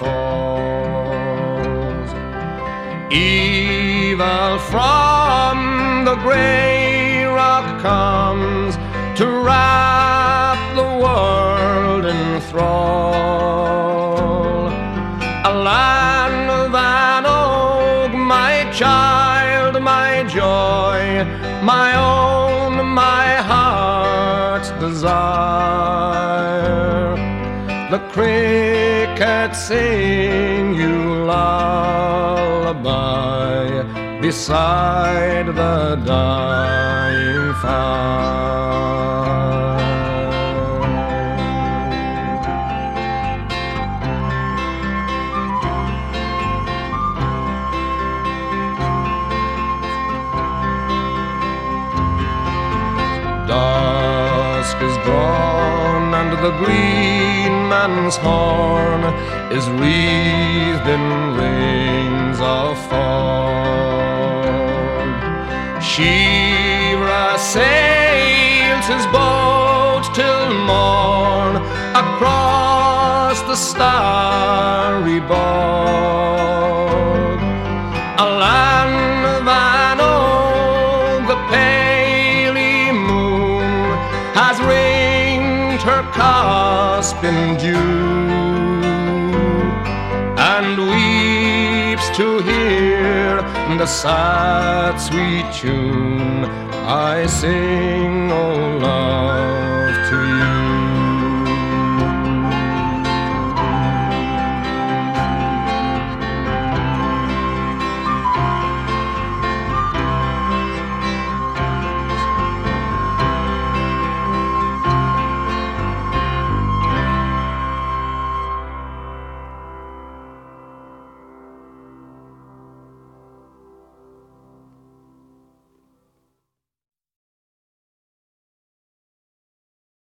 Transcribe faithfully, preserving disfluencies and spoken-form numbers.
falls. Evil from the grey rock comes to wrap the world in thrall. A land Van Og, my child, my joy, my own, my heart's desire. The crickets sing you lullaby beside the dying fire. Dusk is drawn and the green man's horn is wreathed in rings of fog. Shivra sails his boat till morn across the starry bog. A land Van Og, the paly moon has ringed her cusp in dew, and weeps to hear the sad sweet tune I sing, oh love, to you.